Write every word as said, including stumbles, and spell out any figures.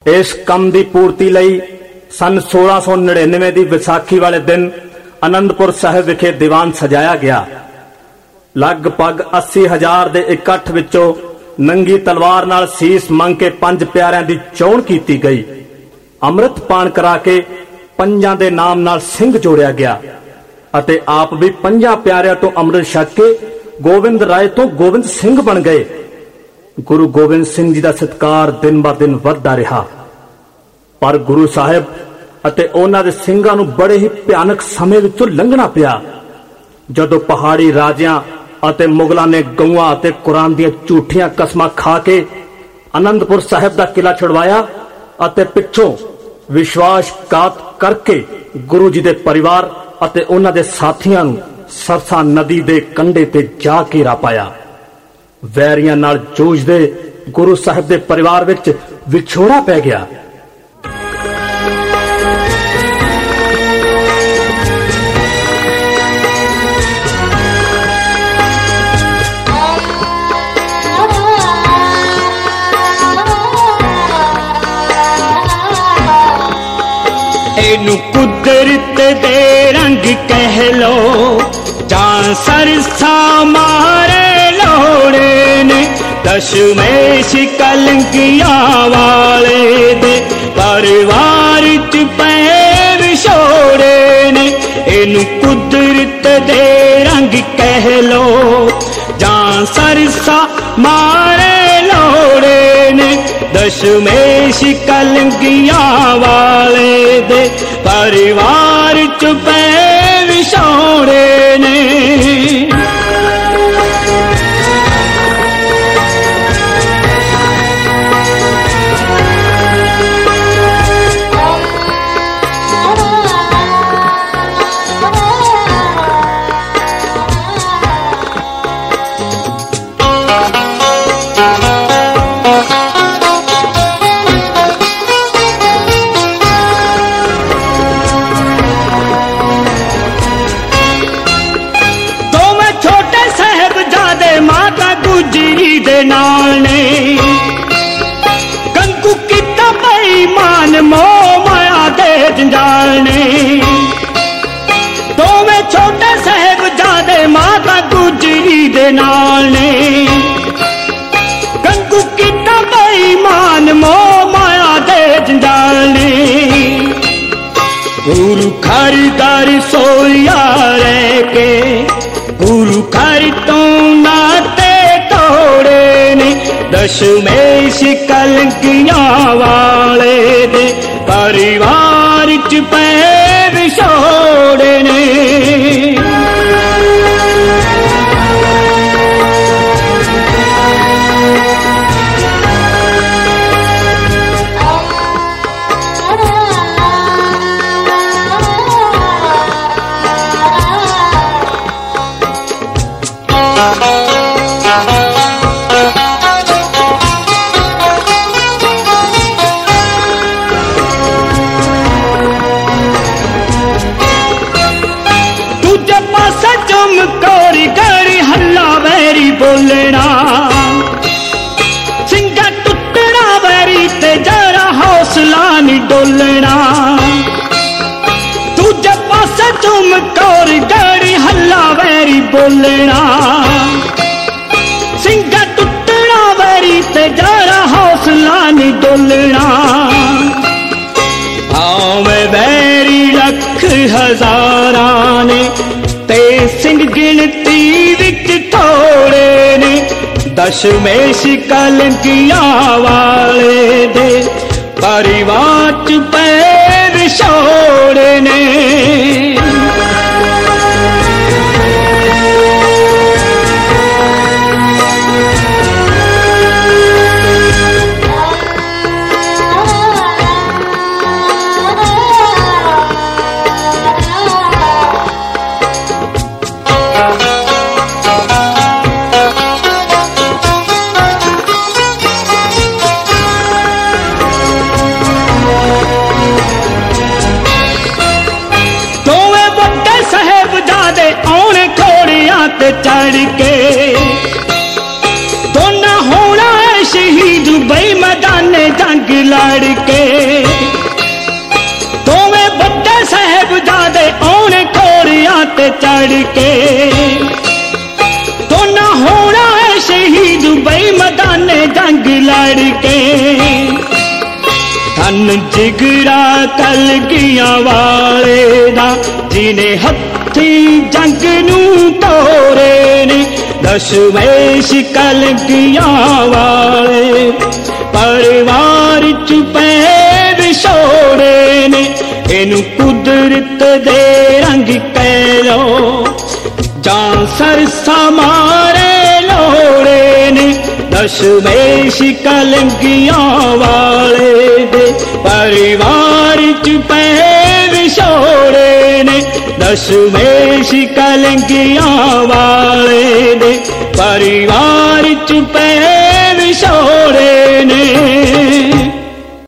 इस कम की पूर्ति लई सन सोलह सौ नड़िनवे की विसाखी वाले दिन आनंदपुर साहिब विखे दीवान सजाया गया। लगभग अस्सी हजार के इकट्ठ विचों नंगी तलवार नाल सीस मंग के पंज प्यारिਆਂ की चोण की गई। अमृत पान करा के पंजां दे नाम नाल सिंह जोड़िया गया अते आप भी पंजां प्यारिਆਂ तो अमृत छक के गोविंद राय तो गोविंद सिंह बन गए। गुरु गोबिंद सिंह जी का सत्कार दिन ब दिन वधदा रहा, पर गुरु साहिब अते उन्हां दे सिंघां नूं बड़े ही भयानक समय विचों लंघना पिया। जदों पहाड़ी राजियां अते मुगलां ने गऊआं अते कुरान दीआं झूठियां कसमां खा के आनंदपुर साहिब दा किला छुड़वाया अते पिछों विश्वासघात करके गुरु जी दे परिवार अते उन्हां दे साथियां नूं सरसा नदी दे कंढे ते जा घेरा पाया। वैरियां नाल जूझदे गुरु साहिब दे परिवार विच विछोड़ा पै गया। एनू कुदरत दे रंग कह लो जां सरसा मारे लोड़े ने दशमेश कलंकिया वाले दे परिवार च पैर छोड़े ने। एनू कुदरत दे रंग कह लो जां सरसा मारे लोड़े ने दशमेश कलंकिया वाले दे परिवार च पैर छोड़े ने। कंकु किता बेईमान मोह माया दे जंजाल ने। दोवें छोटे साहिबजादे माता गुजरी दे नाल ने। कंकु किता बेईमान मोह माया दे जंजाल ने। गुरु खरीदार सोया रह के गुरु खर तो नाते तोड़े ने दशमेश कलंकिया वाले दे परिवार च पैर छोड़े ने। बोलना सिंगा टुटना वैरी ते जरा हौसला नहीं डोलना। दूजे पासे चुमकौर गड़ी हल्ला वैरी बोलना सिंगा टुटना वैरी ते जरा हौसला नहीं डोलना। भावें वैरी लख हजारा ने ते सिंह गिनती विच थोड़े ने दशमेश कलंकिया वाले दे परिवार च पैर छोड़े ने। चढ़ के दोना होना शहीद बई मैदान जंग लड़ के दोवें बच्चे साहिबजादे आने घोड़ियां ते चढ़ के, तो ना होना है शहीद बई मैदाने जंग लड़ के। धन जिगरा कलगियां वाले दा जिने हत्थी जंग नू तोरे ने, दशमेश कलगियां वाले परिवार च पै विछोड़े ने। इनू कुदरत दे रंग कह लो जां सरसा मारे लोड़े ने, दशमेश कलगियां वाले दे परिवार च पै विछोड़े ने, दशमेश कलगियां वाले दे परिवार च पै